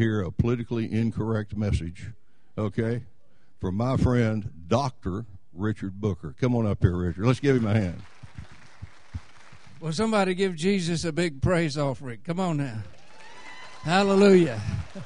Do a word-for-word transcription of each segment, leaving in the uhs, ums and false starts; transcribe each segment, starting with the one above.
hear a politically incorrect message, okay, from my friend, Doctor Richard Booker. Come on up here, Richard. Let's give him a hand. Well, somebody give Jesus a big praise offering. Come on now. Hallelujah.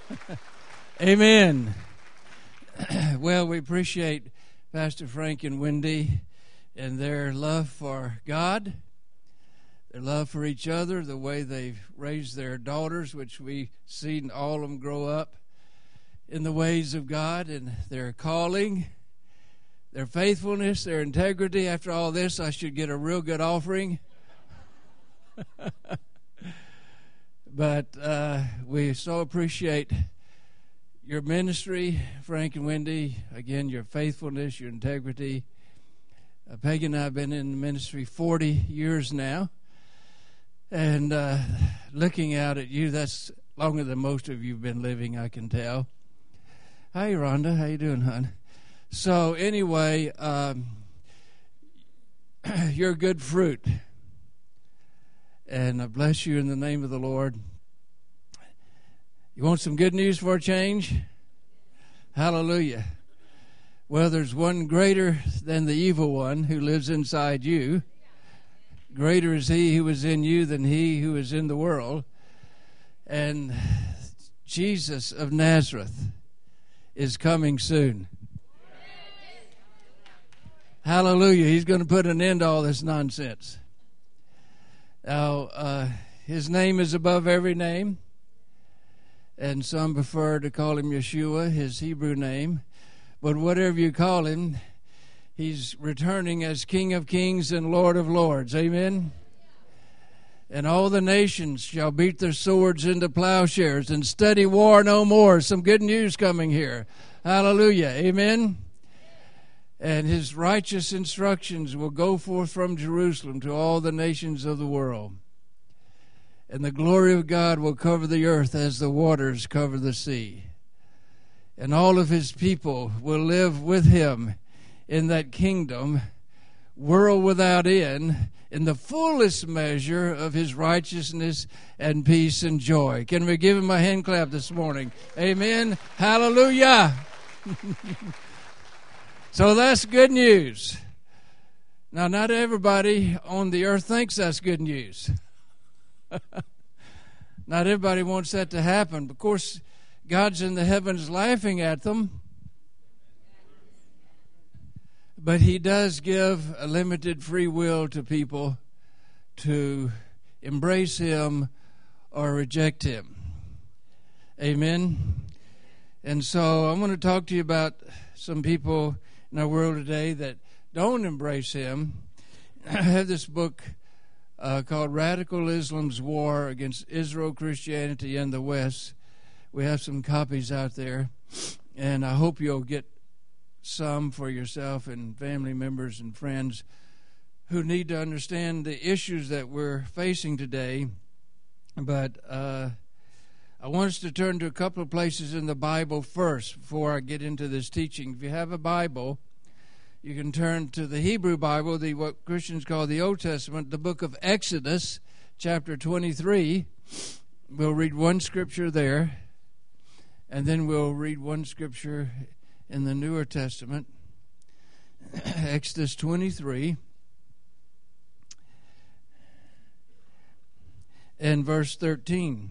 Amen. Well, we appreciate Pastor Frank and Wendy and their love for God, their love for each other, the way they've raised their daughters, which we've seen all of them grow up in the ways of God, and their calling, their faithfulness, their integrity. After all this, I should get a real good offering. But uh, we so appreciate your ministry, Frank and Wendy. Again, your faithfulness, your integrity. Uh, Peggy and I have been in the ministry forty years now. And uh, looking out at you, that's longer than most of you have been living, I can tell. Hi, Rhonda. How you doing, hon? So anyway, um, you're good fruit. And I bless you in the name of the Lord. You want some good news for a change? Hallelujah. Well, there's one greater than the evil one who lives inside you. Greater is he who is in you than he who is in the world. And Jesus of Nazareth is coming soon. Hallelujah. He's going to put an end to all this nonsense. Now, uh, his name is above every name, and some prefer to call him Yeshua, his Hebrew name. But whatever you call him, he's returning as King of Kings and Lord of Lords. Amen? And all the nations shall beat their swords into plowshares and study war no more. Some good news coming here. Hallelujah. Amen? And his righteous instructions will go forth from Jerusalem to all the nations of the world. And the glory of God will cover the earth as the waters cover the sea. And all of his people will live with him in that kingdom, world without end, in the fullest measure of his righteousness and peace and joy. Can we give him a hand clap this morning? Amen. Hallelujah. So that's good news. Now, not everybody on the earth thinks that's good news. Not everybody wants that to happen. Of course, God's in the heavens laughing at them. But he does give a limited free will to people to embrace him or reject him. Amen. And so I'm going to talk to you about some people in our world today that don't embrace him. I have this book uh, called Radical Islam's War Against Israel, Christianity, and the West. We have some copies out there, and I hope you'll get some for yourself and family members and friends who need to understand the issues that we're facing today. But uh, I want us to turn to a couple of places in the Bible first before I get into this teaching. If you have a Bible, you can turn to the Hebrew Bible, the what Christians call the Old Testament, the book of Exodus, chapter twenty-three. We'll read one scripture there, and then we'll read one scripture in the Newer Testament. Exodus twenty-three and verse thirteen.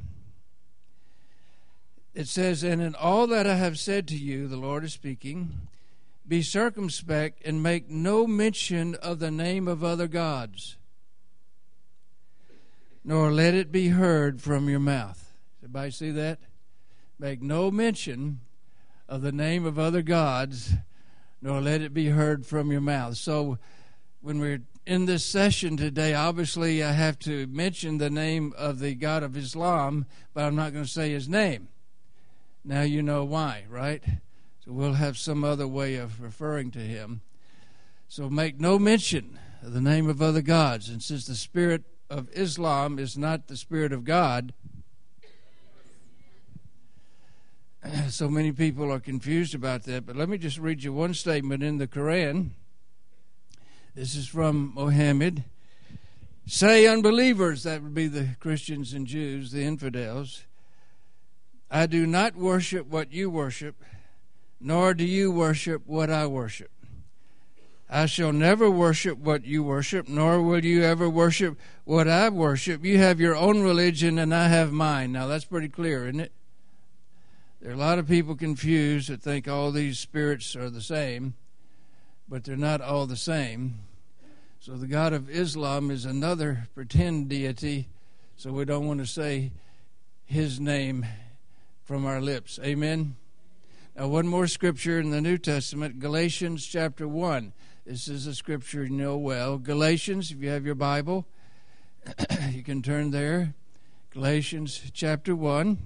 It says, "And in all that I have said to you," the Lord is speaking, "be circumspect and make no mention of the name of other gods, nor let it be heard from your mouth." Everybody see that? Make no mention of the name of other gods, nor let it be heard from your mouth. So when we're in this session today, obviously I have to mention the name of the God of Islam, but I'm not going to say his name. Now you know why, right? So we'll have some other way of referring to him. So make no mention of the name of other gods. And since the spirit of Islam is not the spirit of God, so many people are confused about that. But let me just read you one statement in the Quran. This is from Muhammad. "Say, unbelievers," that would be the Christians and Jews, the infidels, I do not worship what you worship, nor do you worship what I worship. I shall never worship what you worship, nor will you ever worship what I worship. You have your own religion, and I have mine. Now, that's pretty clear, isn't it? There are a lot of people confused that think all these spirits are the same, but they're not all the same. So the God of Islam is another pretend deity, so we don't want to say his name from our lips. Amen? Now, one more scripture in the New Testament, Galatians chapter one. This is a scripture you know well. Galatians, if you have your Bible, you can turn there. Galatians chapter one.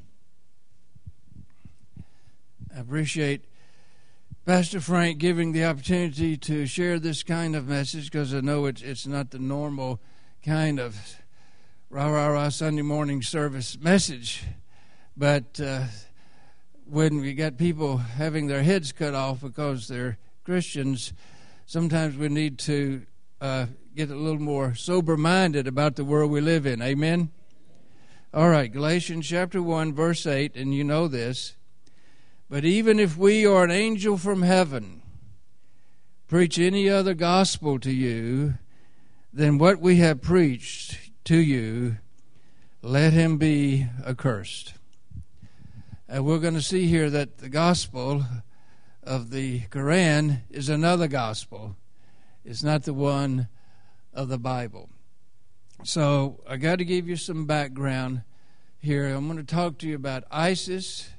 I appreciate Pastor Frank giving the opportunity to share this kind of message, because I know it's, it's not the normal kind of rah-rah-rah Sunday morning service message. But uh, when we got people having their heads cut off because they're Christians, sometimes we need to uh, get a little more sober-minded about the world we live in. Amen? All right, Galatians chapter one, verse eight, and you know this. But even if we or an angel from heaven preach any other gospel to you than what we have preached to you, let him be accursed. And we're going to see here that the gospel of the Quran is another gospel. It's not the one of the Bible. So I got to give you some background here. I'm going to talk to you about ISIS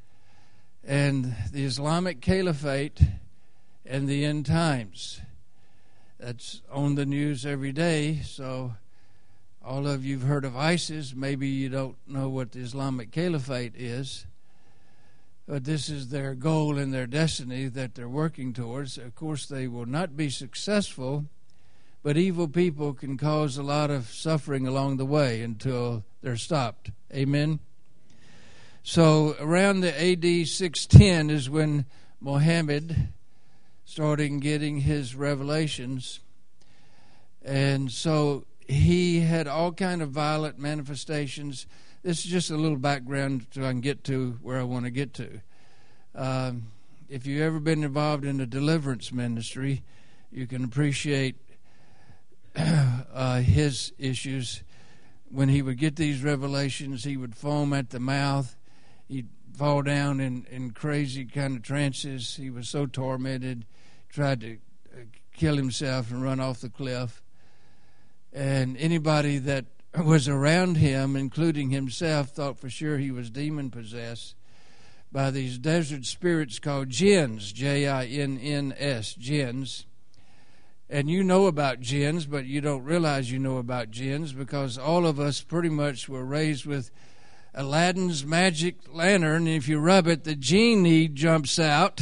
and the Islamic Caliphate and the end times. That's on the news every day, so all of you have heard of ISIS. Maybe you don't know what the Islamic Caliphate is, but this is their goal and their destiny that they're working towards. Of course, they will not be successful, but evil people can cause a lot of suffering along the way until they're stopped. Amen? So around the A D six ten is when Muhammad started getting his revelations. And so he had all kind of violent manifestations. This is just a little background so I can get to where I want to get to. Um, if you've ever been involved in a deliverance ministry, you can appreciate uh, his issues. When he would get these revelations, he would foam at the mouth. He'd fall down in, in crazy kind of trances. He was so tormented, tried to kill himself and run off the cliff. And anybody that was around him, including himself, thought for sure he was demon-possessed by these desert spirits called jinns, J I N N S, jinns. And you know about jinns, but you don't realize you know about jinns, because all of us pretty much were raised with Aladdin's magic lantern. If you rub it, the genie jumps out.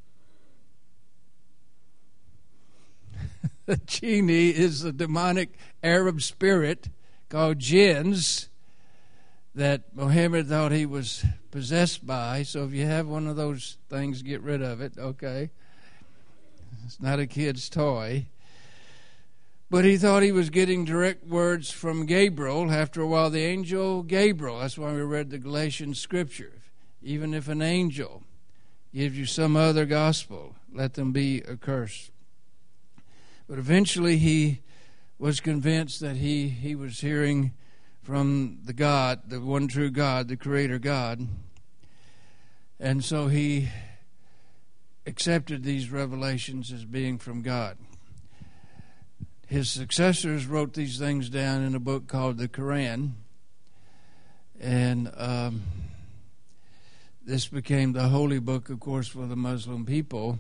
The genie is a demonic Arab spirit called jinns that Muhammad thought he was possessed by. So if you have one of those things, get rid of it, okay? It's not a kid's toy. But he thought he was getting direct words from Gabriel. After a while, the angel Gabriel, that's why we read the Galatians scripture. Even if an angel gives you some other gospel, let them be accursed. But eventually he was convinced that he, he was hearing from the God, the one true God, the Creator God. And so he accepted these revelations as being from God. His successors wrote these things down in a book called the Quran. And um, this became the holy book, of course, for the Muslim people.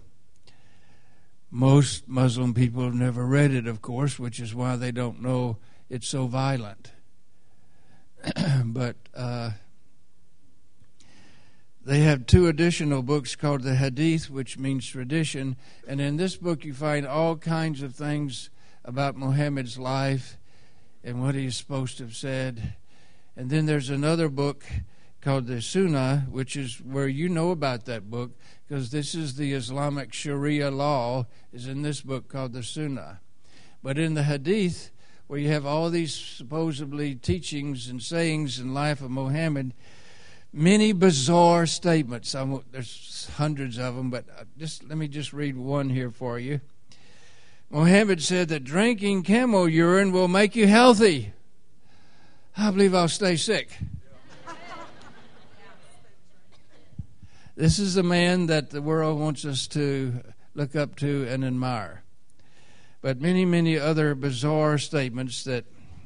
Most Muslim people have never read it, of course, which is why they don't know it's so violent. But uh, they have two additional books called the Hadith, which means tradition. And in this book you find all kinds of things about Muhammad's life and what he's supposed to have said. And then there's another book called the Sunnah, which is where you know about that book, because this is the Islamic Sharia law, is in this book called the Sunnah. But in the Hadith, where you have all these supposedly teachings and sayings in life of Muhammad, many bizarre statements. I won't, there's hundreds of them, but just let me just read one here for you. Muhammad said that drinking camel urine will make you healthy. I believe I'll stay sick. This is a man that the world wants us to look up to and admire. But many, many other bizarre statements that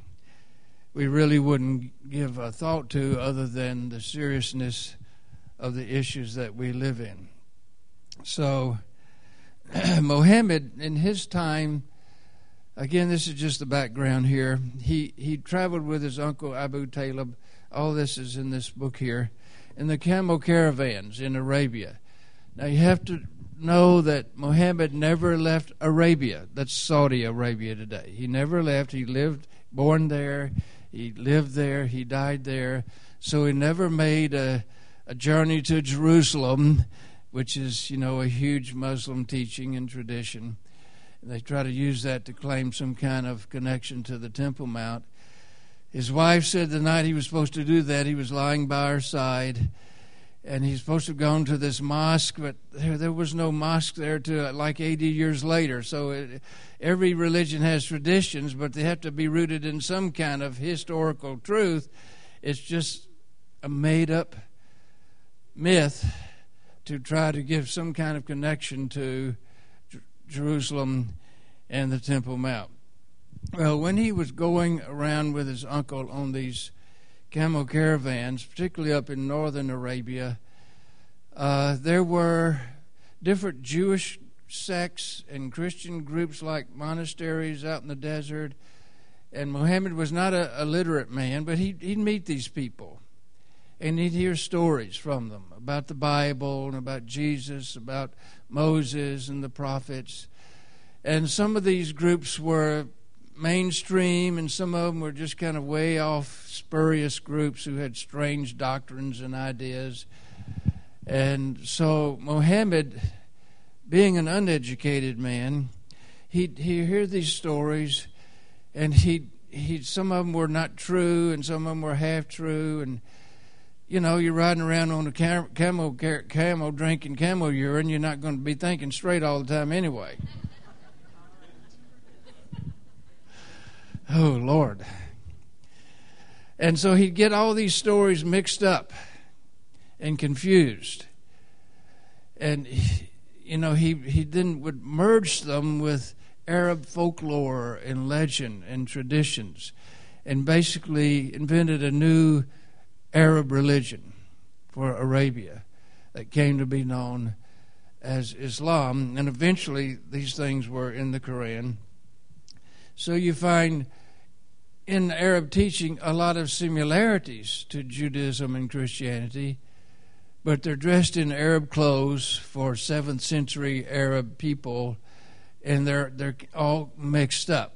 we really wouldn't give a thought to other than the seriousness of the issues that we live in. So, Muhammad, in his time, again, this is just the background here. He, he traveled with his uncle Abu Talib. All this is in this book here. In the camel caravans in Arabia. Now, you have to know that Muhammad never left Arabia. That's Saudi Arabia today. He never left. He lived, born there. He lived there. He died there. So he never made a, a journey to Jerusalem, which is, you know, a huge Muslim teaching and tradition. They try to use that to claim some kind of connection to the Temple Mount. His wife said the night he was supposed to do that, he was lying by her side, and he's supposed to have gone to this mosque, but there, there was no mosque there to like eighty years later. So it, every religion has traditions, but they have to be rooted in some kind of historical truth. It's just a made-up myth to try to give some kind of connection to J- Jerusalem and the Temple Mount. Well, when he was going around with his uncle on these camel caravans, particularly up in northern Arabia, uh, there were different Jewish sects and Christian groups like monasteries out in the desert. And Muhammad was not a, a literate man, but he'd, he'd meet these people. And he'd hear stories from them about the Bible and about Jesus, about Moses and the prophets. And some of these groups were mainstream, and some of them were just kind of way off, spurious groups who had strange doctrines and ideas. And so Muhammad, being an uneducated man, he'd, he'd hear these stories, and he he some of them were not true, and some of them were half true. And you know, you're riding around on a cam- camel camel drinking camel urine, you're not going to be thinking straight all the time anyway. Oh, Lord. And so he'd get all these stories mixed up and confused. And, you know, he, he then would merge them with Arab folklore and legend and traditions, and basically invented a new Arab religion for Arabia that came to be known as Islam. And eventually these things were in the Quran. So you find in Arab teaching a lot of similarities to Judaism and Christianity, but they're dressed in Arab clothes for seventh century Arab people, and they're they're all mixed up.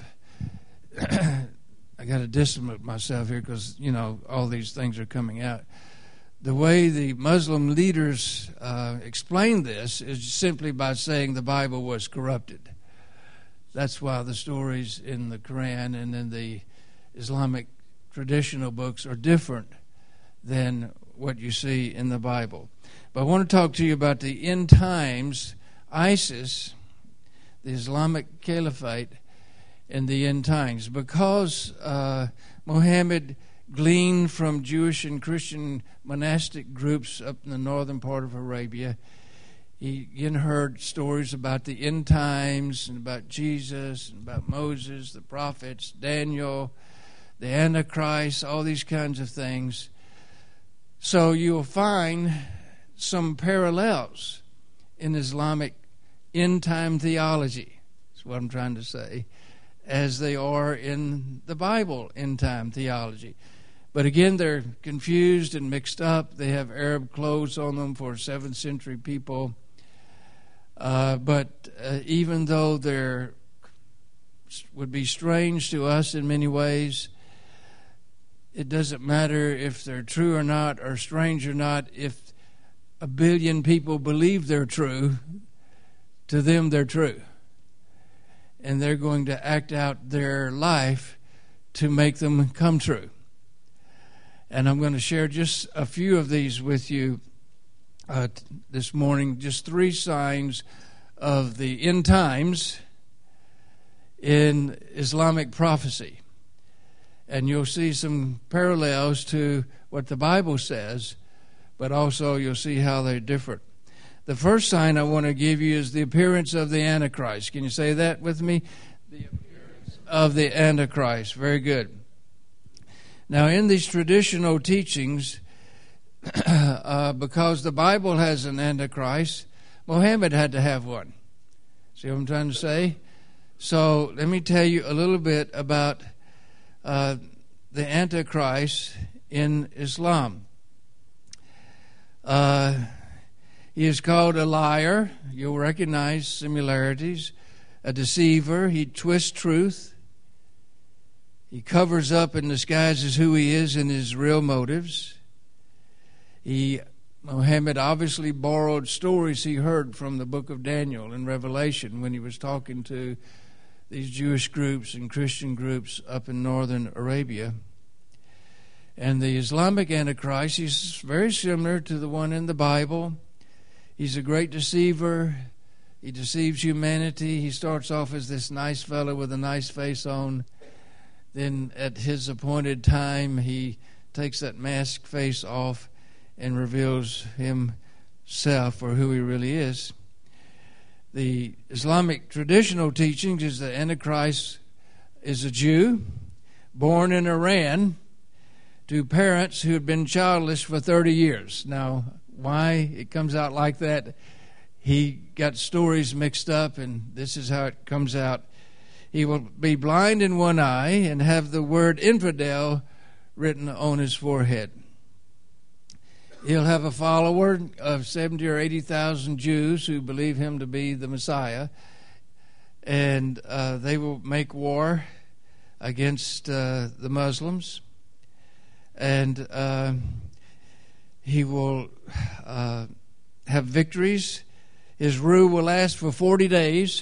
I got to distance myself here because, you know, all these things are coming out. The way the Muslim leaders uh, explain this is simply by saying the Bible was corrupted. That's why the stories in the Quran and in the Islamic traditional books are different than what you see in the Bible. But I want to talk to you about the end times, ISIS, the Islamic Caliphate, and the end times. Because uh, Muhammad gleaned from Jewish and Christian monastic groups up in the northern part of Arabia, he again heard stories about the end times and about Jesus and about Moses, the prophets, Daniel, the Antichrist, all these kinds of things. So you'll find some parallels in Islamic end-time theology, that's what I'm trying to say, as they are in the Bible end-time theology. But again, they're confused and mixed up. They have Arab clothes on them for seventh century people. Uh, but uh, even though they would be strange to us in many ways, it doesn't matter if they're true or not, or strange or not. If a billion people believe they're true, to them they're true. And they're going to act out their life to make them come true. And I'm going to share just a few of these with you uh, t- this morning, just three signs of the end times in Islamic prophecy. And you'll see some parallels to what the Bible says, but also you'll see how they're different. The first sign I want to give you is the appearance of the Antichrist. Can you say that with me? The appearance of the Antichrist. Very good. Now, in these traditional teachings, uh, because the Bible has an Antichrist, Muhammad had to have one. See what I'm trying to say? So let me tell you a little bit about uh, the Antichrist in Islam. Uh, he is called a liar. You'll recognize similarities. A deceiver. He twists truth. He covers up and disguises who he is and his real motives. He, Muhammad obviously borrowed stories he heard from the book of Daniel and Revelation when he was talking to these Jewish groups and Christian groups up in northern Arabia. And the Islamic Antichrist, he's very similar to the one in the Bible. He's a great deceiver. He deceives humanity. He starts off as this nice fellow with a nice face on. Then at his appointed time, he takes that mask face off and reveals himself for who he really is. The Islamic traditional teachings is that Antichrist is a Jew born in Iran to parents who had been childless for thirty years. Now, why it comes out like that, he got stories mixed up, and this is how it comes out. He will be blind in one eye and have the word infidel written on his forehead. He'll have a follower of seventy or eighty thousand Jews who believe him to be the Messiah, and uh, they will make war against uh, the Muslims, and uh, he will uh, have victories. His rule will last for forty days.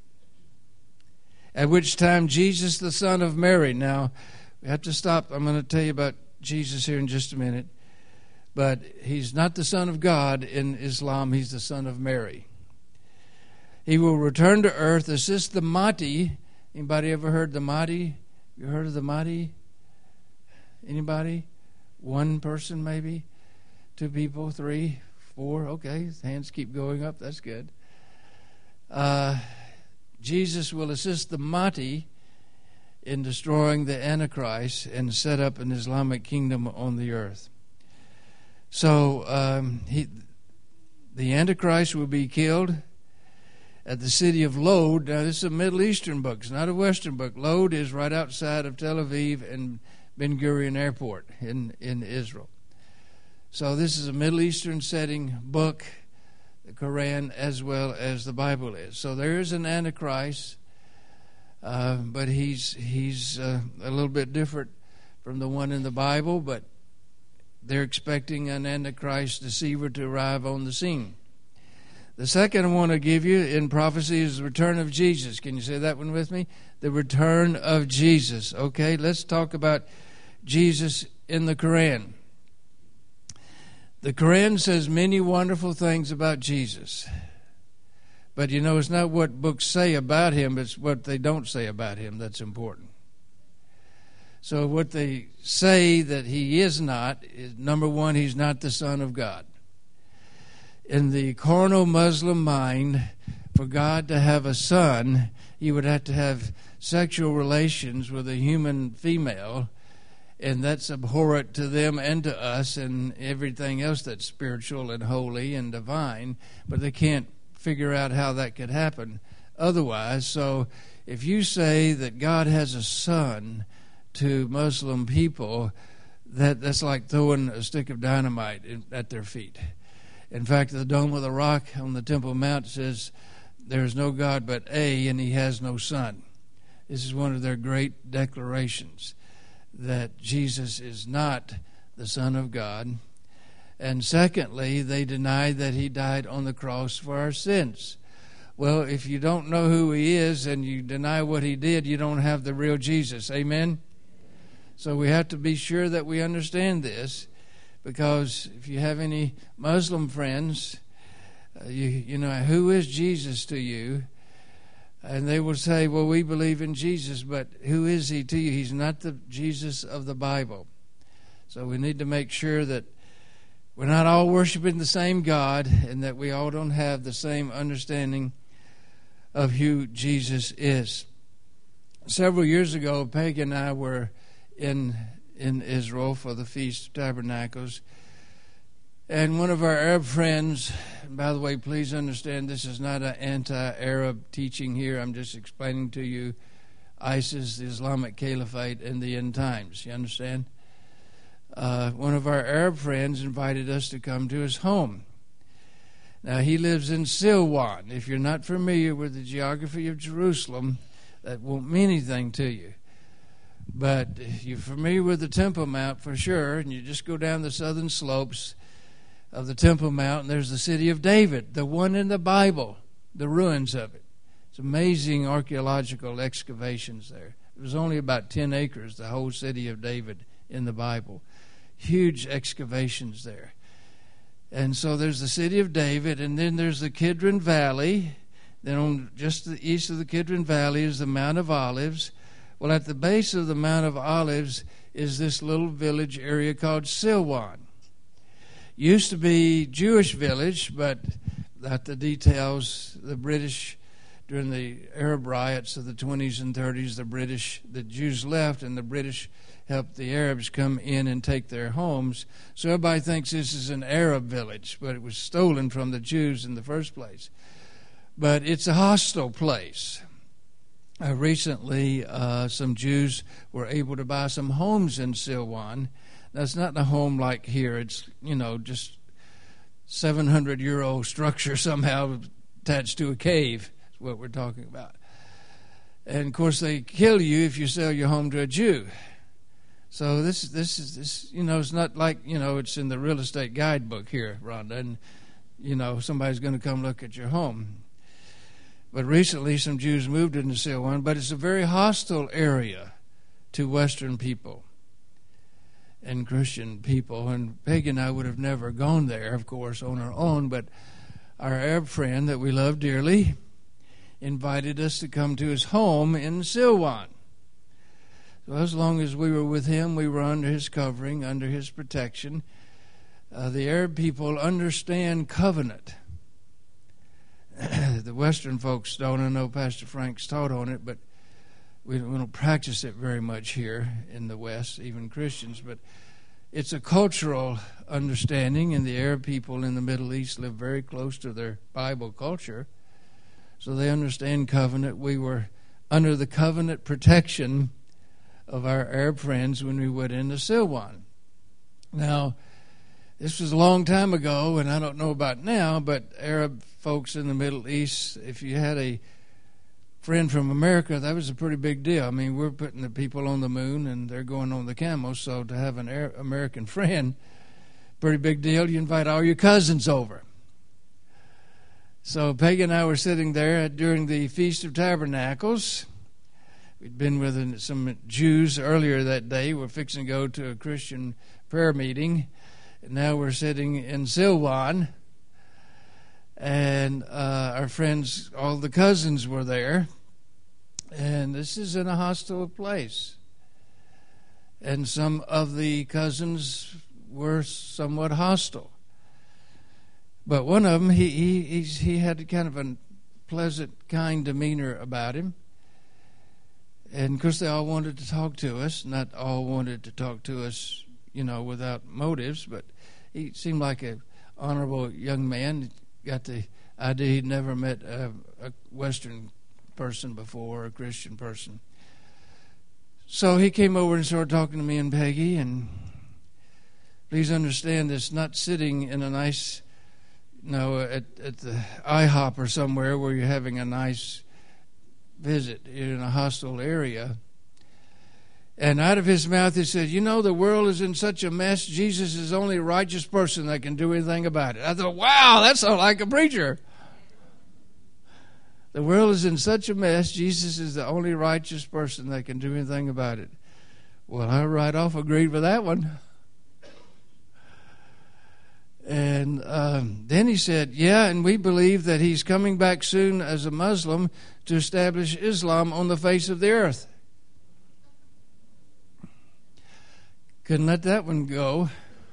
At which time Jesus, the son of Mary. Now, we have to stop. I'm going to tell you about Jesus here in just a minute. But he's not the son of God in Islam. He's the son of Mary. He will return to earth, assist the Mahdi. Anybody ever heard the Mahdi? You heard of the Mahdi? Anybody? One person maybe? Two people? Three? Four? Okay, hands keep going up. That's good. Uh... Jesus will assist the Mahdi in destroying the Antichrist and set up an Islamic kingdom on the earth. So um, he, the Antichrist will be killed at the city of Lod. Now, this is a Middle Eastern book. It's not a Western book. Lod is right outside of Tel Aviv and Ben Gurion Airport in, in Israel. So this is a Middle Eastern setting book, the Quran as well as the Bible is. So there is an Antichrist, uh, but he's he's uh, a little bit different from the one in the Bible, but they're expecting an Antichrist deceiver to arrive on the scene. The second I want to give you in prophecy is the return of Jesus. Can you say that one with me? The return of Jesus. Okay, let's talk about Jesus in the Quran. The Quran says many wonderful things about Jesus. But, you know, it's not what books say about him, it's what they don't say about him that's important. So what they say that he is not is, number one, he's not the Son of God. In the carnal Muslim mind, for God to have a son, he would have to have sexual relations with a human female, and that's abhorrent to them and to us and everything else that's spiritual and holy and divine, but they can't figure out how that could happen otherwise. So if you say that God has a son to Muslim people, that that's like throwing a stick of dynamite in, at their feet. In fact, the Dome of the Rock on the Temple Mount says there is no God but A, and he has no son. This is one of their great declarations, that Jesus is not the Son of God. And secondly, they deny that he died on the cross for our sins. Well, if you don't know who he is and you deny what he did, you don't have the real Jesus. Amen? So we have to be sure that we understand this, because if you have any Muslim friends, uh, you you know, who is Jesus to you? And they will say, well, we believe in Jesus, but who is he to you? He's not the Jesus of the Bible. So we need to make sure that we're not all worshiping the same God, and that we all don't have the same understanding of who Jesus is. Several years ago, Peggy and I were in in Israel for the Feast of Tabernacles. And one of our Arab friends, and by the way, please understand this is not an anti-Arab teaching here. I'm just explaining to you ISIS, the Islamic Caliphate, and the end times. You understand? Uh, one of our Arab friends invited us to come to his home. Now, he lives in Silwan. If you're not familiar with the geography of Jerusalem, that won't mean anything to you. But if you're familiar with the Temple Mount for sure, and you just go down the southern slopes of the Temple Mount, and there's the city of David, the one in the Bible, the ruins of it. It's amazing archaeological excavations there. It was only about ten acres, the whole city of David in the Bible. Huge excavations there. And so there's the city of David, and then there's the Kidron Valley. Then on just to the east of the Kidron Valley is the Mount of Olives. Well, at the base of the Mount of Olives is this little village area called Silwan. Used to be Jewish village, but at the details, the British, during the Arab riots of the twenties and thirties, the British, the Jews left, and the British helped the Arabs come in and take their homes. So everybody thinks this is an Arab village, but it was stolen from the Jews in the first place. But it's a hostile place. Uh, recently, uh, some Jews were able to buy some homes in Silwan. Now, it's not a home like here. It's, you know, just seven hundred year old structure somehow attached to a cave is what we're talking about. And, of course, they kill you if you sell your home to a Jew. So this, this is, this, you know, it's not like, you know, it's in the real estate guidebook here, Rhonda, and, you know, somebody's going to come look at your home. But recently some Jews moved into Silwan, but it's a very hostile area to Western people and Christian people. And Peggy and I would have never gone there, of course, on our own, but our Arab friend that we love dearly invited us to come to his home in Silwan. So as long as we were with him, we were under his covering, under his protection. Uh, the Arab people understand covenant. The Western folks don't. I know Pastor Frank's taught on it, but we don't, we don't practice it very much here in the West, even Christians. But it's a cultural understanding, and the Arab people in the Middle East live very close to their Bible culture, so they understand covenant. We were under the covenant protection of our Arab friends when we went into Silwan. Now, this was a long time ago, and I don't know about now, but Arab folks in the Middle East, if you had a friend from America, that was a pretty big deal. I mean, we're putting the people on the moon, and they're going on the camels, so to have an Arab American friend, pretty big deal. You invite all your cousins over. So Peggy and I were sitting there during the Feast of Tabernacles. We'd been with some Jews earlier that day. We're fixing to go to a Christian prayer meeting. And now we're sitting in Silwan, and uh, our friends, all the cousins were there, and this is in a hostile place. And some of the cousins were somewhat hostile. But one of them, he he he's, he had kind of a pleasant, kind demeanor about him. And, of course, they all wanted to talk to us. Not all wanted to talk to us, you know, without motives, but he seemed like an honorable young man. Got the idea he'd never met a, a Western person before, a Christian person. So he came over and started talking to me and Peggy, and please understand this, not sitting in a nice, you know, at, at the IHOP or somewhere where you're having a nice visit in a hostile area. And out of his mouth he said, you know, the world is in such a mess, Jesus is the only righteous person that can do anything about it. I thought, wow, that sounds like a preacher. The world is in such a mess, Jesus is the only righteous person that can do anything about it. Well, I right off agreed with that one. And um, then he said, yeah, and we believe that he's coming back soon as a Muslim to establish Islam on the face of the earth. Couldn't let that one go.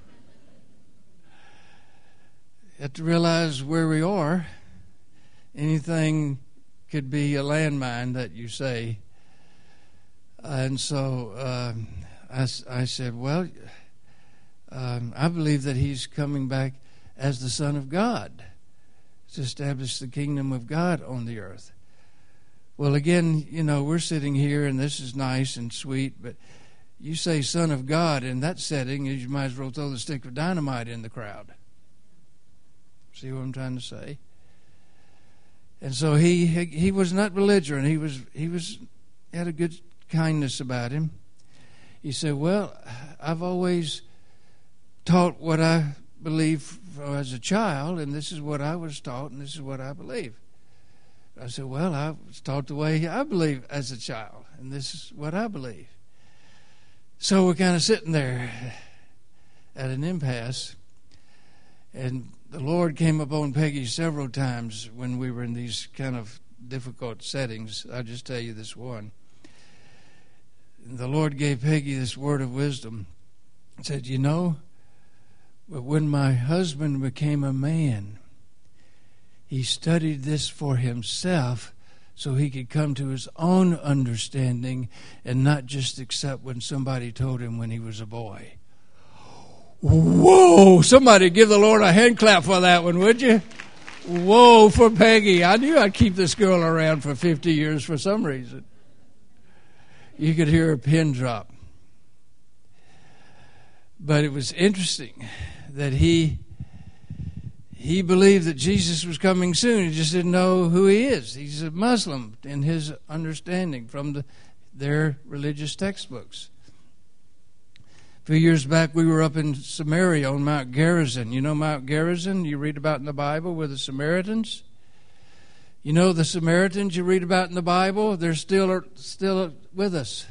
Have to realize where we are. Anything could be a landmine that you say. And so um, I, I said, well, um, I believe that he's coming back as the Son of God to establish the kingdom of God on the earth. Well, again, you know, we're sitting here and this is nice and sweet, but you say Son of God in that setting, you might as well throw the stick of dynamite in the crowd. See what I'm trying to say? And so he he was not belligerent. He was he was had a good kindness about him. He said, well, I've always taught what I believe as a child, and this is what I was taught, and this is what I believe. I said, well, I was taught the way I believe as a child, and this is what I believe. So we're kind of sitting there at an impasse, and the Lord came upon Peggy several times when we were in these kind of difficult settings. I'll just tell you this one. The Lord gave Peggy this word of wisdom. He said, you know, but when my husband became a man, he studied this for himself so he could come to his own understanding and not just accept when somebody told him when he was a boy. Whoa! Somebody give the Lord a hand clap for that one, would you? Whoa, for Peggy. I knew I'd keep this girl around for fifty years for some reason. You could hear a pin drop. But it was interesting that he he believed that Jesus was coming soon. He just didn't know who he is. He's a Muslim in his understanding from the, their religious textbooks. A few years back, we were up in Samaria on Mount Gerizim. You know Mount Gerizim? You read about in the Bible with the Samaritans. You know the Samaritans you read about in the Bible? They're still still with us.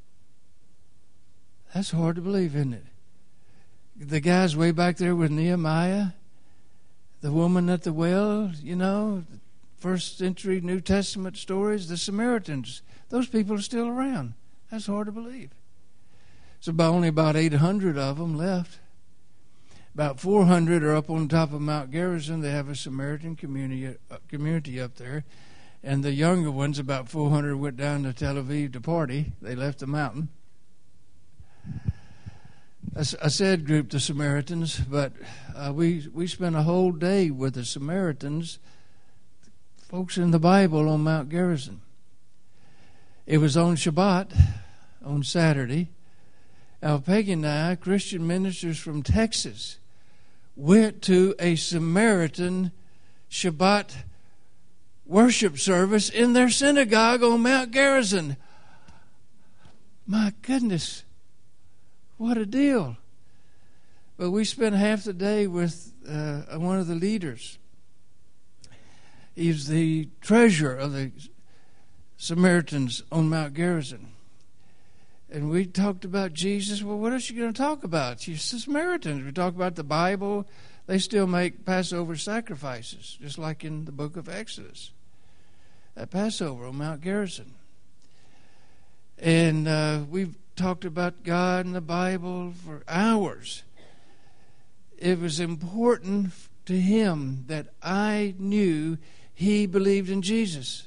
That's hard to believe, isn't it? The guys way back there with Nehemiah, the woman at the well, you know, first century New Testament stories, the Samaritans. Those people are still around. That's hard to believe. So about only about eight hundred of them left. About four hundred are up on top of Mount Gerizim. They have a Samaritan community uh, community up there. And the younger ones, about four hundred, went down to Tel Aviv to party. They left the mountain. I, I said group the Samaritans, but uh, we, we spent a whole day with the Samaritans, folks in the Bible, on Mount Gerizim. It was on Shabbat, on Saturday. Now, Peggy and I, Christian ministers from Texas, went to a Samaritan Shabbat worship service in their synagogue on Mount Gerizim. My goodness, what a deal. But we spent half the day with uh, one of the leaders. He's the treasurer of the Samaritans on Mount Gerizim. And we talked about Jesus. Well, what else are you going to talk about? She's Samaritans. We talk about the Bible. They still make Passover sacrifices, just like in the book of Exodus. At Passover on Mount Gerizim. And uh, we've talked about God and the Bible for hours. It was important to him that I knew he believed in Jesus.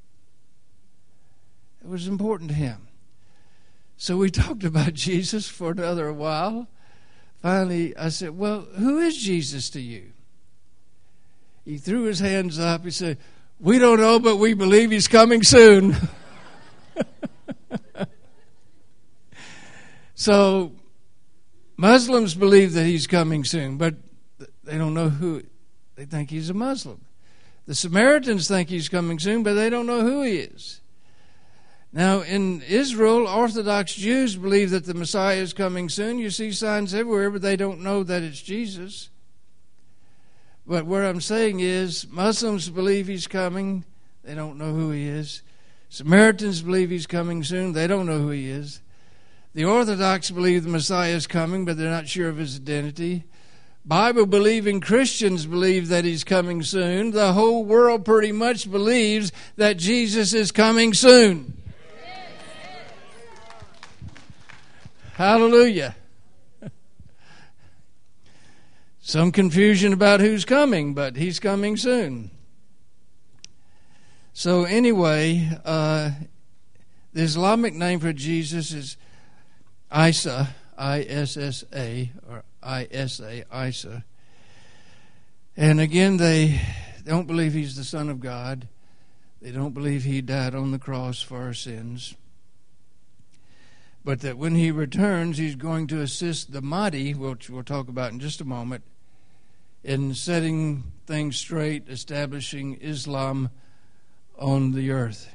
It was important to him. So we talked about Jesus for another while. Finally, I said, well, who is Jesus to you? He threw his hands up. He said, we don't know, but we believe he's coming soon. So Muslims believe that he's coming soon, but they don't know who. They think he's a Muslim. The Samaritans think he's coming soon, but they don't know who he is. Now, in Israel, Orthodox Jews believe that the Messiah is coming soon. You see signs everywhere, but they don't know that it's Jesus. But what I'm saying is, Muslims believe he's coming. They don't know who he is. Samaritans believe he's coming soon. They don't know who he is. The Orthodox believe the Messiah is coming, but they're not sure of his identity. Bible-believing Christians believe that he's coming soon. The whole world pretty much believes that Jesus is coming soon. Hallelujah. Some confusion about who's coming, but he's coming soon. So anyway, uh, the Islamic name for Jesus is Isa, I S S A, or I S A, Isa. And again, they don't believe he's the Son of God. They don't believe he died on the cross for our sins. But that when he returns, he's going to assist the Mahdi, which we'll talk about in just a moment, in setting things straight, establishing Islam on the earth.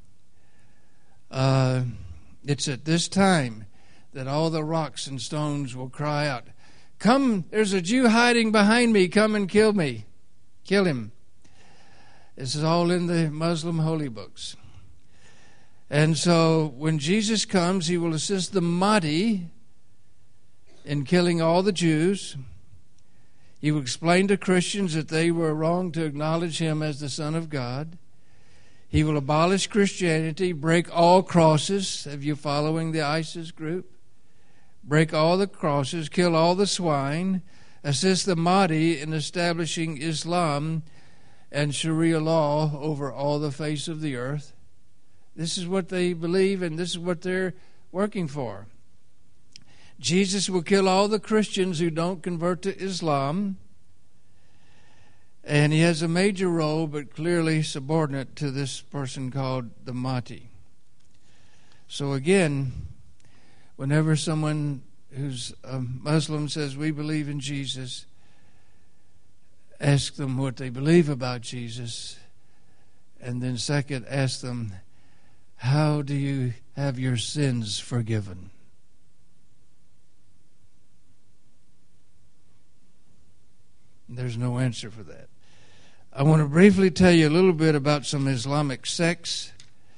Uh, it's at this time that all the rocks and stones will cry out, "Come, there's a Jew hiding behind me, come and kill me. Kill him." This is all in the Muslim holy books. And so when Jesus comes, he will assist the Mahdi in killing all the Jews. He will explain to Christians that they were wrong to acknowledge him as the Son of God. He will abolish Christianity, break all crosses. Have you following the ISIS group? Break all the crosses, kill all the swine, assist the Mahdi in establishing Islam and Sharia law over all the face of the earth. This is what they believe, and this is what they're working for. Jesus will kill all the Christians who don't convert to Islam. And he has a major role, but clearly subordinate to this person called the Mahdi. So again, whenever someone who's a Muslim says, "We believe in Jesus," ask them what they believe about Jesus. And then second, ask them, how do you have your sins forgiven? There's no answer for that. I want to briefly tell you a little bit about some Islamic sects.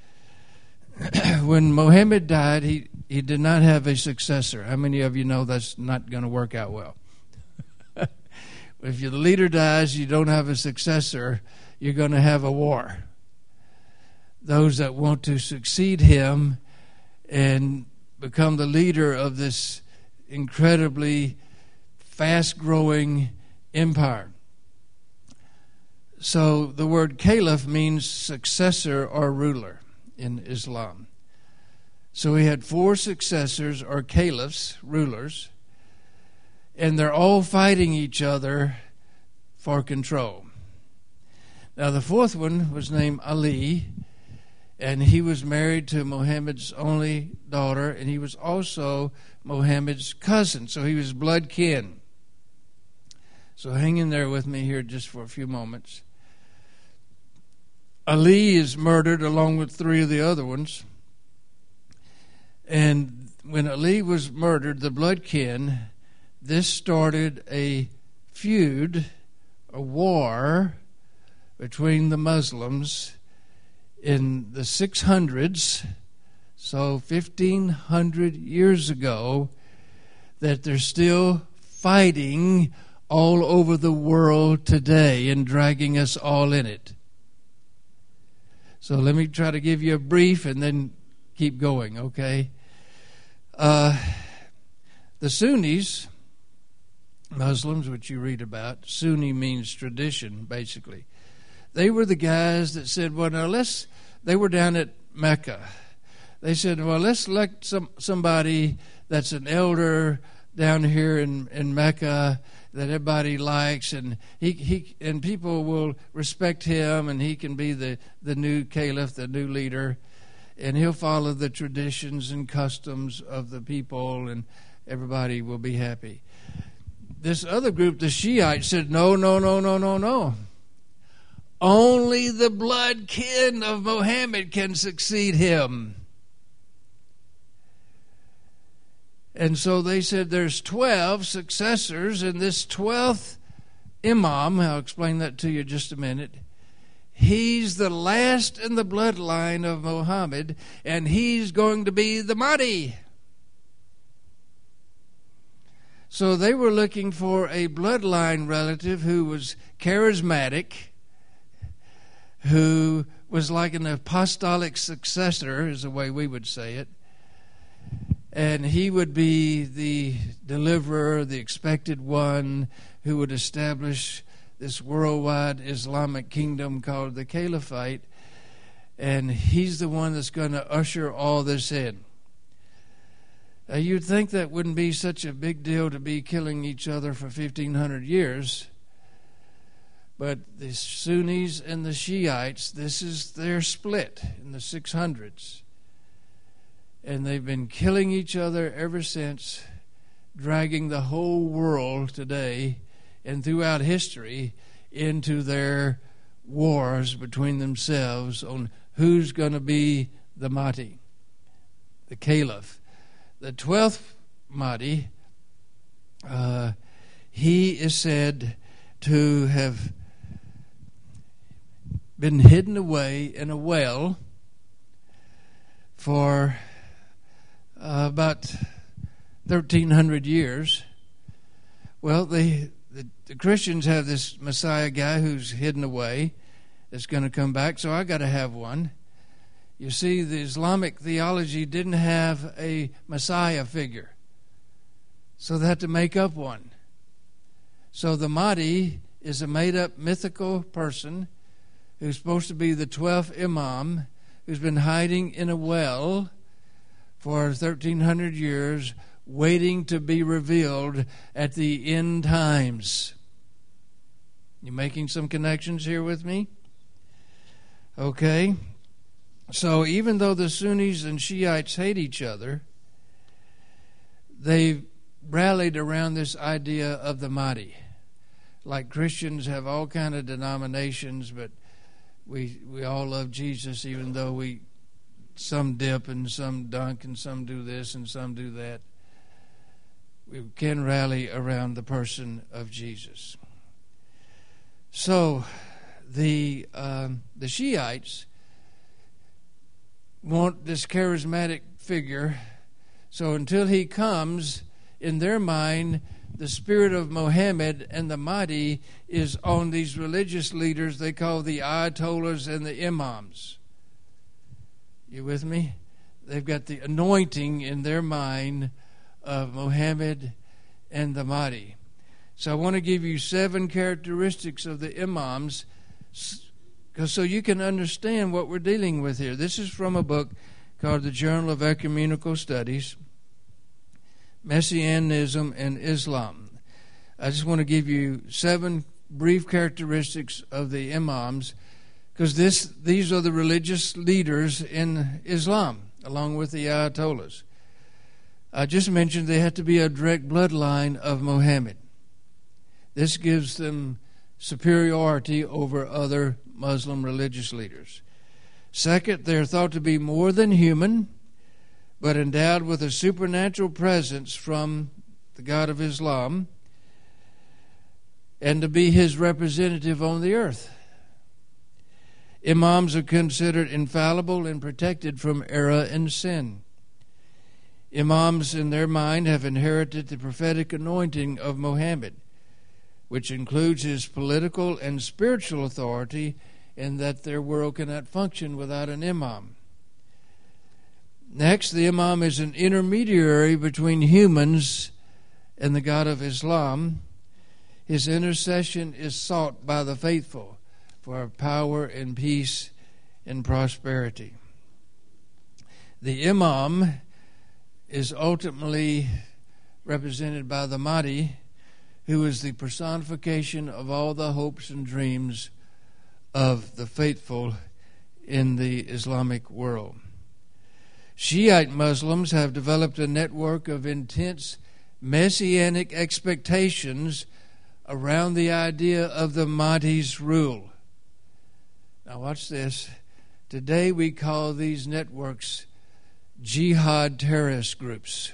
When Muhammad died, he, he did not have a successor. How many of you know that's not going to work out well? If the leader dies, you don't have a successor, you're going to have a war. Those that want to succeed him and become the leader of this incredibly fast-growing empire. So the word caliph means successor or ruler in Islam. So he had four successors or caliphs, rulers, and they're all fighting each other for control. Now the fourth one was named Ali, and he was married to Muhammad's only daughter, and he was also Muhammad's cousin, so he was blood kin. So hang in there with me here just for a few moments. Ali is murdered along with three of the other ones. And when Ali was murdered, the blood kin, this started a feud, a war between the Muslims in the six hundreds, so fifteen hundred years ago, that they're still fighting all over the world today and dragging us all in it. So let me try to give you a brief and then keep going, okay? Uh, the Sunnis, Muslims, which you read about, Sunni means tradition, basically. They were the guys that said, well, now let's, they were down at Mecca. They said, well, let's elect some somebody that's an elder down here in, in Mecca that everybody likes, and he he and people will respect him, and he can be the, the new caliph, the new leader, and he'll follow the traditions and customs of the people, and everybody will be happy. This other group, the Shiites, said, no, no, no, no, no, no. Only the blood kin of Muhammad can succeed him. And so they said there's twelve successors, and this twelfth imam, I'll explain that to you in just a minute, he's the last in the bloodline of Muhammad, and he's going to be the Mahdi. So they were looking for a bloodline relative who was charismatic, who was like an apostolic successor, is the way we would say it. And he would be the deliverer, the expected one, who would establish this worldwide Islamic kingdom called the Caliphate. And he's the one that's going to usher all this in. Uh, you'd think that wouldn't be such a big deal to be killing each other for fifteen hundred years. But the Sunnis and the Shiites, this is their split in the six hundreds. And they've been killing each other ever since, dragging the whole world today and throughout history into their wars between themselves on who's going to be the Mahdi, the Caliph. The twelfth Mahdi, uh, he is said to have been hidden away in a well for uh, about thirteen hundred years. Well, they, the, the Christians have this Messiah guy who's hidden away that's going to come back, so I got to have one. You see, the Islamic theology didn't have a Messiah figure, so they had to make up one. So the Mahdi is a made-up mythical person who's supposed to be the twelfth Imam, who's been hiding in a well for thirteen hundred years, waiting to be revealed at the end times. You making some connections here with me? Okay. So even though the Sunnis and Shiites hate each other, they've rallied around this idea of the Mahdi. Like Christians have all kind of denominations, but we we all love Jesus, even though we some dip and some dunk and some do this and some do that. We can rally around the person of Jesus. So the um, the Shiites want this charismatic figure. So until he comes, in their mind, the spirit of Muhammad and the Mahdi is on these religious leaders they call the Ayatollahs and the Imams. You with me? They've got the anointing in their mind of Muhammad and the Mahdi. So I want to give you seven characteristics of the Imams so you can understand what we're dealing with here. This is from a book called the Journal of Ecumenical Studies, Messianism and Islam. I just want to give you seven brief characteristics of the Imams, because this these are the religious leaders in Islam, along with the Ayatollahs. I just mentioned they have to be a direct bloodline of Muhammad. This gives them superiority over other Muslim religious leaders. Second, they're thought to be more than human, but endowed with a supernatural presence from the God of Islam, and to be his representative on the earth. Imams are considered infallible and protected from error and sin. Imams, in their mind, have inherited the prophetic anointing of Muhammad, which includes his political and spiritual authority, and that their world cannot function without an imam. Next, the imam is an intermediary between humans and the God of Islam. His intercession is sought by the faithful for power and peace and prosperity. The imam is ultimately represented by the Mahdi, who is the personification of all the hopes and dreams of the faithful in the Islamic world. Shiite Muslims have developed a network of intense messianic expectations around the idea of the Mahdi's rule. Now watch this. Today we call these networks jihad terrorist groups.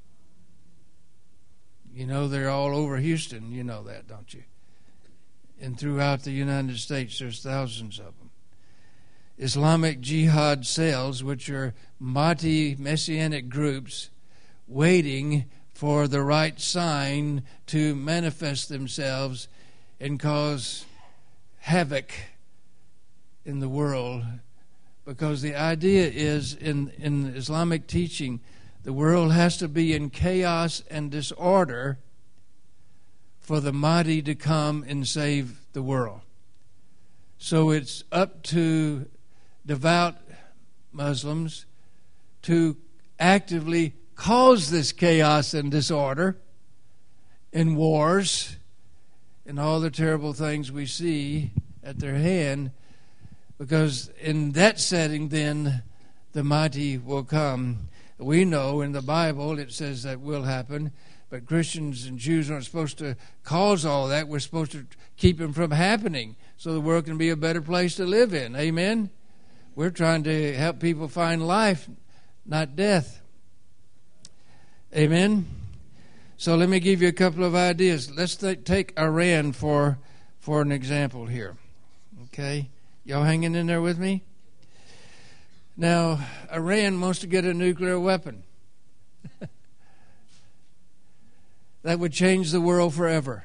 You know, they're all over Houston. You know that, don't you? And throughout the United States, there's thousands of them. Islamic jihad cells, which are Mahdi messianic groups waiting for the right sign to manifest themselves and cause havoc in the world. Because the idea is, in, in Islamic teaching, the world has to be in chaos and disorder for the Mahdi to come and save the world. So it's up to devout Muslims to actively cause this chaos and disorder and wars and all the terrible things we see at their hand, because in that setting then the Mahdi will come. We know in the Bible it says that will happen, but Christians and Jews aren't supposed to cause all that. We're supposed to keep it from happening so the world can be a better place to live in. Amen? We're trying to help people find life, not death. Amen? So let me give you a couple of ideas. Let's th- take Iran for, for an example here. Okay? Y'all hanging in there with me? Now, Iran wants to get a nuclear weapon. That would change the world forever.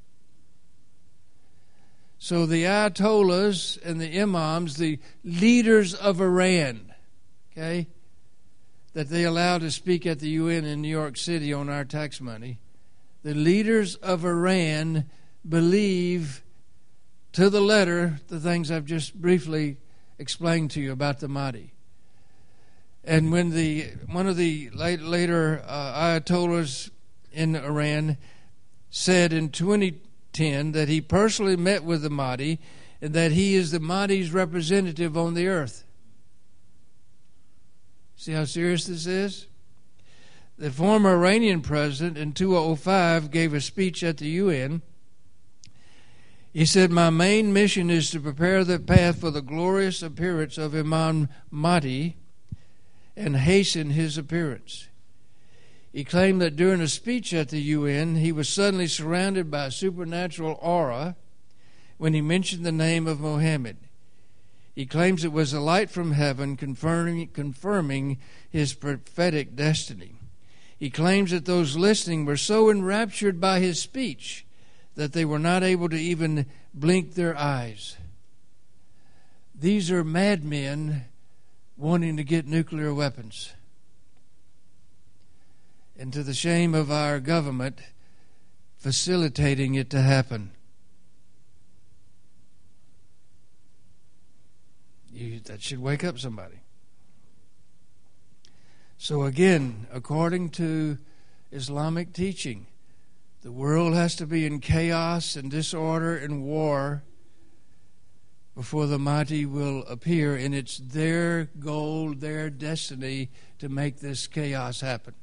So the Ayatollahs and the Imams, the leaders of Iran, okay, that they allow to speak at the U N in New York City on our tax money, the leaders of Iran believe to the letter the things I've just briefly explained to you about the Mahdi. And when the one of the late, later uh, Ayatollahs in Iran said in twenty ten that he personally met with the Mahdi and that he is the Mahdi's representative on the earth. See how serious this is? The former Iranian president in two thousand five gave a speech at the U N. He said, "My main mission is to prepare the path for the glorious appearance of Imam Mahdi and hasten his appearance." He claimed that during a speech at the U N, he was suddenly surrounded by a supernatural aura when he mentioned the name of Muhammad. He claims it was a light from heaven confirming, confirming his prophetic destiny. He claims that those listening were so enraptured by his speech that they were not able to even blink their eyes. These are madmen wanting to get nuclear weapons. And to the shame of our government, facilitating it to happen. You, that should wake up somebody. So again, according to Islamic teaching, the world has to be in chaos and disorder and war before the Mahdi will appear, and it's their goal, their destiny to make this chaos happen.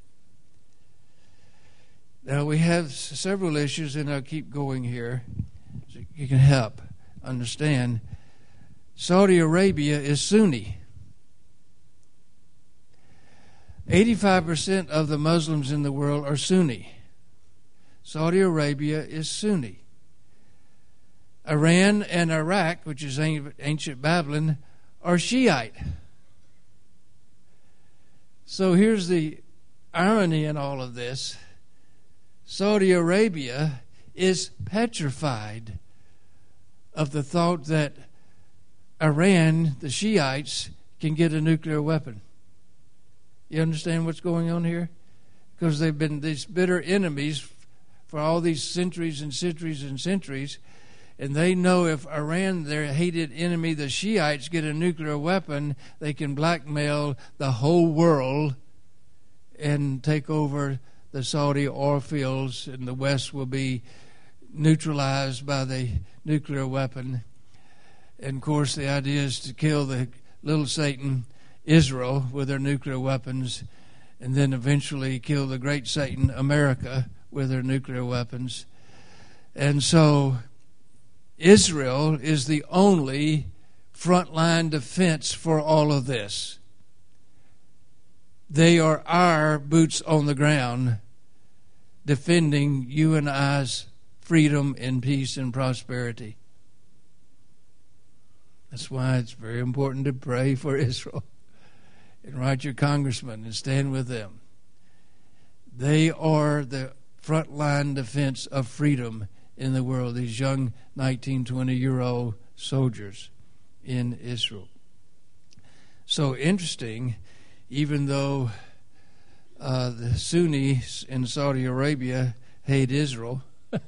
Now, we have several issues, and I'll keep going here so you can help understand. Saudi Arabia is Sunni. eighty-five percent of the Muslims in the world are Sunni. Saudi Arabia is Sunni. Iran and Iraq, which is ancient Babylon, are Shiite. So here's the irony in all of this. Saudi Arabia is petrified of the thought that Iran, the Shiites, can get a nuclear weapon. You understand what's going on here? Because they've been these bitter enemies for all these centuries and centuries and centuries, and they know if Iran, their hated enemy, the Shiites, get a nuclear weapon, they can blackmail the whole world and take over the Saudi oil fields, and the West will be neutralized by the nuclear weapon. And of course, the idea is to kill the little Satan, Israel, with their nuclear weapons, and then eventually kill the great Satan, America, with their nuclear weapons. And so Israel is the only frontline defense for all of this. They are our boots on the ground defending you and I's freedom and peace and prosperity. That's why it's very important to pray for Israel and write your congressman and stand with them. They are the frontline defense of freedom in the world, these young nineteen, twenty-year-old soldiers in Israel. So interesting, even though uh, the Sunnis in Saudi Arabia hate Israel,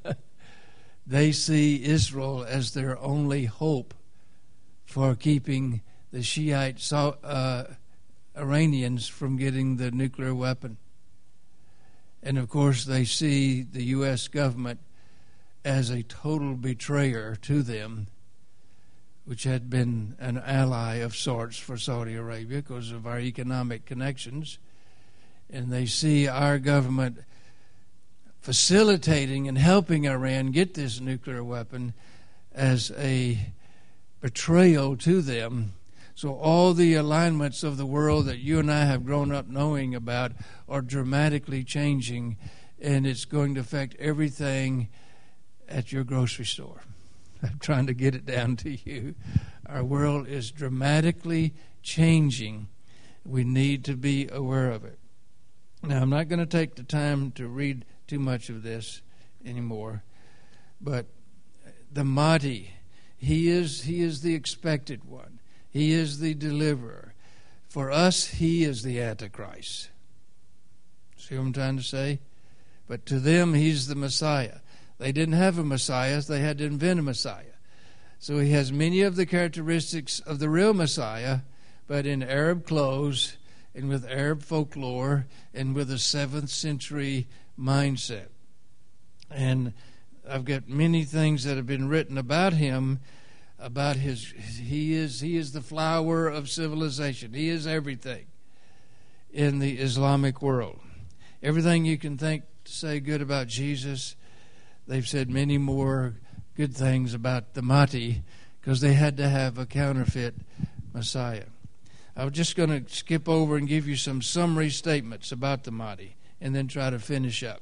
they see Israel as their only hope for keeping the Shiite uh, Iranians from getting the nuclear weapon. And of course, they see the U S government as a total betrayer to them, which had been an ally of sorts for Saudi Arabia because of our economic connections. And they see our government facilitating and helping Iran get this nuclear weapon as a betrayal to them. So all the alignments of the world that you and I have grown up knowing about are dramatically changing, and it's going to affect everything at your grocery store. I'm trying to get it down to you. Our world is dramatically changing. We need to be aware of it. Now, I'm not going to take the time to read too much of this anymore, but the Mahdi, he is he is the expected one. He is the deliverer. For us, he is the Antichrist. See what I'm trying to say? But to them, he's the Messiah. They didn't have a Messiah, so they had to invent a Messiah. So he has many of the characteristics of the real Messiah, but in Arab clothes and with Arab folklore and with a seventh century mindset. And I've got many things that have been written about him, about his, he is he is the flower of civilization. He is everything in the Islamic world. Everything you can think to say good about Jesus, they've said many more good things about the Mahdi because they had to have a counterfeit Messiah. I'm just going to skip over and give you some summary statements about the Mahdi and then try to finish up.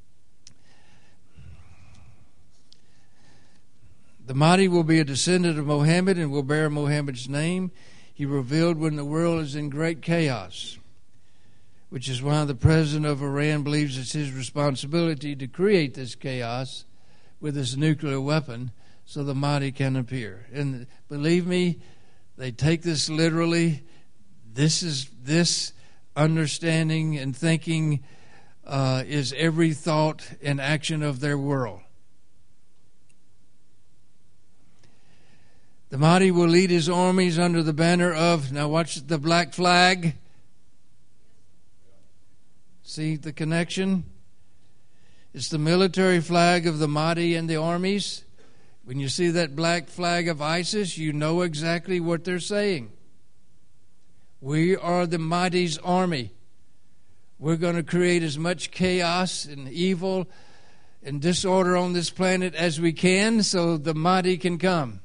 The Mahdi will be a descendant of Muhammad and will bear Muhammad's name. He revealed when the world is in great chaos, which is why the president of Iran believes it's his responsibility to create this chaos with this nuclear weapon so the Mahdi can appear. And believe me, they take this literally. This is this understanding and thinking uh, is every thought and action of their world. The Mahdi will lead his armies under the banner of, now watch the black flag. See the connection? It's the military flag of the Mahdi and the armies. When you see that black flag of ISIS, you know exactly what they're saying. We are the Mahdi's army. We're going to create as much chaos and evil and disorder on this planet as we can so the Mahdi can come.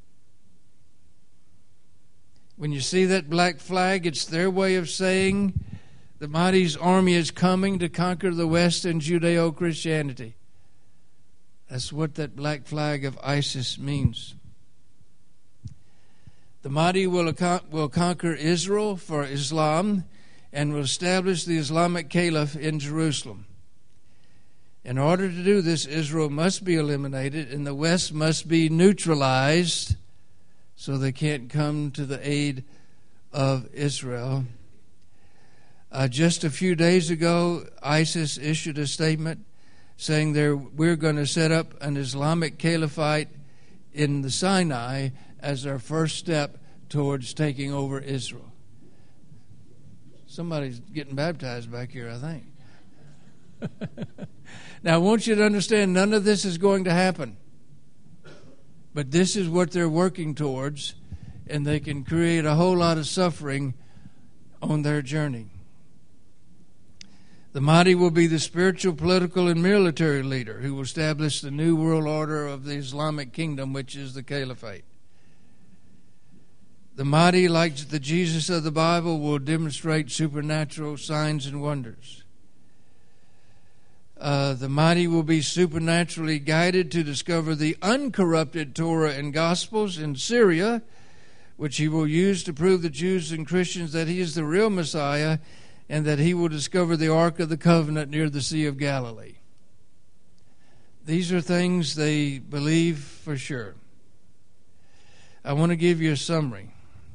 When you see that black flag, it's their way of saying the Mahdi's army is coming to conquer the West and Judeo-Christianity. That's what that black flag of ISIS means. The Mahdi will, will conquer Israel for Islam and will establish the Islamic Caliph in Jerusalem. In order to do this, Israel must be eliminated and the West must be neutralized so they can't come to the aid of Israel. Uh, just a few days ago, ISIS issued a statement saying they're, we're going to set up an Islamic caliphate in the Sinai as our first step towards taking over Israel. Somebody's getting baptized back here, I think. Now, I want you to understand, none of this is going to happen. But this is what they're working towards, and they can create a whole lot of suffering on their journey. The Mahdi will be the spiritual, political, and military leader who will establish the new world order of the Islamic kingdom, which is the Caliphate. The Mahdi, like the Jesus of the Bible, will demonstrate supernatural signs and wonders. Uh, the Mahdi will be supernaturally guided to discover the uncorrupted Torah and Gospels in Syria, which he will use to prove to Jews and Christians that he is the real Messiah and that he will discover the Ark of the Covenant near the Sea of Galilee. These are things they believe for sure. I want to give you a summary.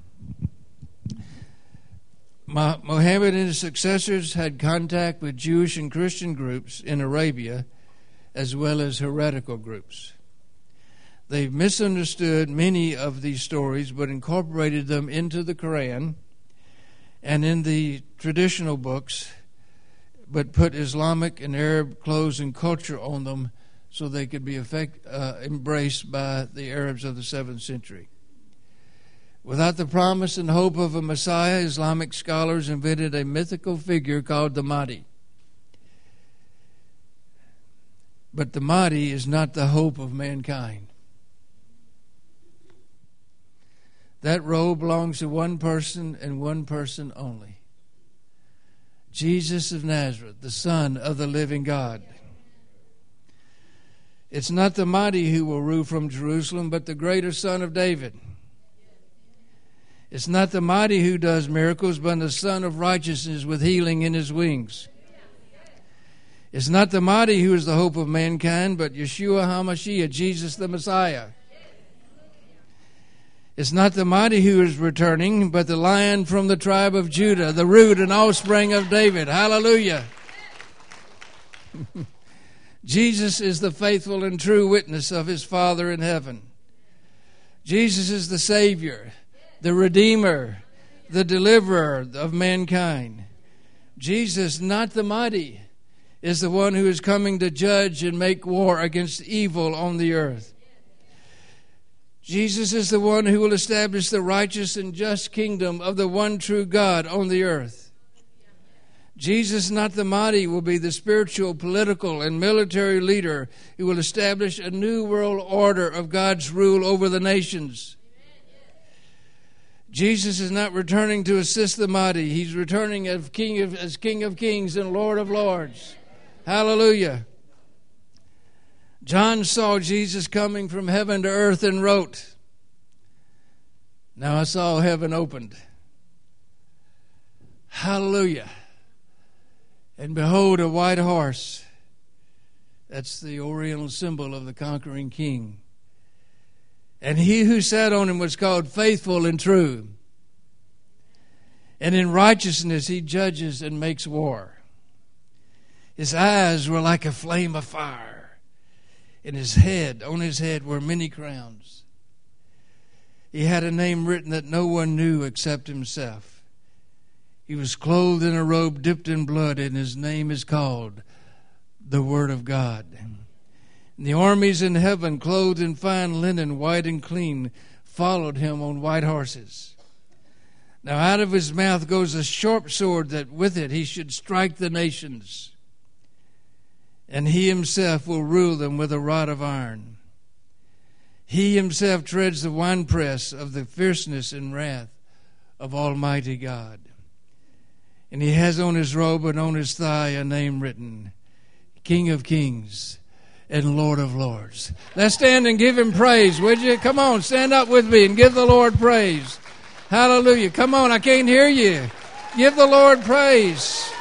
Muhammad and his successors had contact with Jewish and Christian groups in Arabia, as well as heretical groups. They misunderstood many of these stories, but incorporated them into the Quran and in the traditional books, but put Islamic and Arab clothes and culture on them so they could be effect, uh, embraced by the Arabs of the seventh century. Without the promise and hope of a Messiah, Islamic scholars invented a mythical figure called the Mahdi. But the Mahdi is not the hope of mankind. That role belongs to one person and one person only. Jesus of Nazareth, the Son of the living God. It's not the Mahdi who will rule from Jerusalem, but the greater Son of David. It's not the Mahdi who does miracles, but the Son of righteousness with healing in his wings. It's not the Mahdi who is the hope of mankind, but Yeshua HaMashiach, Jesus the Messiah. It's not the Mahdi who is returning, but the Lion from the tribe of Judah, the root and offspring of David. Hallelujah. Jesus is the faithful and true witness of his Father in heaven. Jesus is the Savior, the Redeemer, the Deliverer of mankind. Jesus, not the Mahdi, is the one who is coming to judge and make war against evil on the earth. Jesus is the one who will establish the righteous and just kingdom of the one true God on the earth. Jesus, not the Mahdi, will be the spiritual, political, and military leader who will establish a new world order of God's rule over the nations. Jesus is not returning to assist the Mahdi. He's returning as King of, as King of Kings and Lord of Lords. Hallelujah. John saw Jesus coming from heaven to earth and wrote, "Now I saw heaven opened. Hallelujah. And behold, a white horse." That's the oriental symbol of the conquering king. "And he who sat on him was called Faithful and True. And in righteousness he judges and makes war. His eyes were like a flame of fire. In his head, on his head were many crowns. He had a name written that no one knew except himself. He was clothed in a robe dipped in blood, and his name is called the Word of God. And the armies in heaven, clothed in fine linen, white and clean, followed him on white horses. Now out of his mouth goes a sharp sword, that with it he should strike the nations. And he himself will rule them with a rod of iron. He himself treads the winepress of the fierceness and wrath of Almighty God. And he has on his robe and on his thigh a name written, King of Kings and Lord of Lords." Let's stand and give him praise, would you? Come on, stand up with me and give the Lord praise. Hallelujah. Come on, I can't hear you. Give the Lord praise.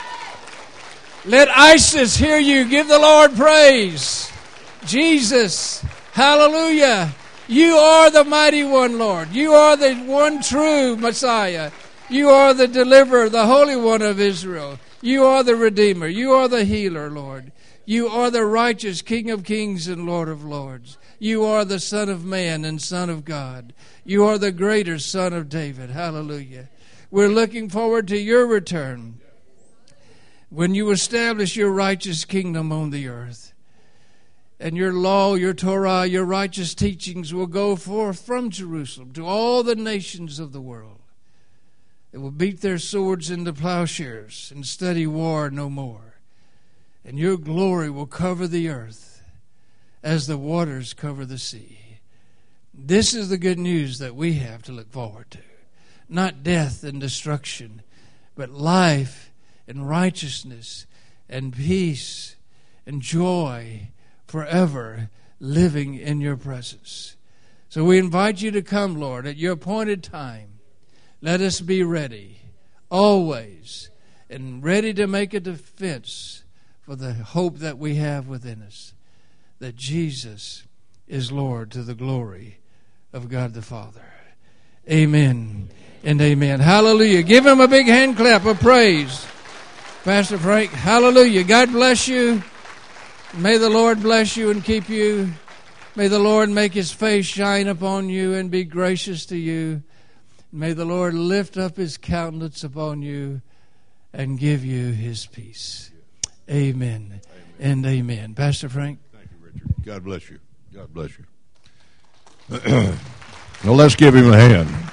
Let ISIS hear you. Give the Lord praise. Jesus, hallelujah. You are the mighty one, Lord. You are the one true Messiah. You are the deliverer, the Holy One of Israel. You are the Redeemer. You are the healer, Lord. You are the righteous King of Kings and Lord of Lords. You are the Son of Man and Son of God. You are the greater Son of David. Hallelujah. We're looking forward to your return, when you establish your righteous kingdom on the earth. And your law, your Torah, your righteous teachings will go forth from Jerusalem to all the nations of the world. They will beat their swords into plowshares and study war no more. And your glory will cover the earth as the waters cover the sea. This is the good news that we have to look forward to. Not death and destruction, but life and righteousness and peace and joy forever, living in your presence. So we invite you to come, Lord, at your appointed time. Let us be ready, always, and ready to make a defense for the hope that we have within us, that Jesus is Lord to the glory of God the Father. Amen and amen. Hallelujah. Give him a big hand clap of praise, Pastor Frank. Hallelujah. God bless you. May the Lord bless you and keep you. May the Lord make his face shine upon you and be gracious to you. May the Lord lift up his countenance upon you and give you his peace. Amen, amen. And amen. Pastor Frank. Thank you, Richard. God bless you. God bless you. Now let's give him a hand.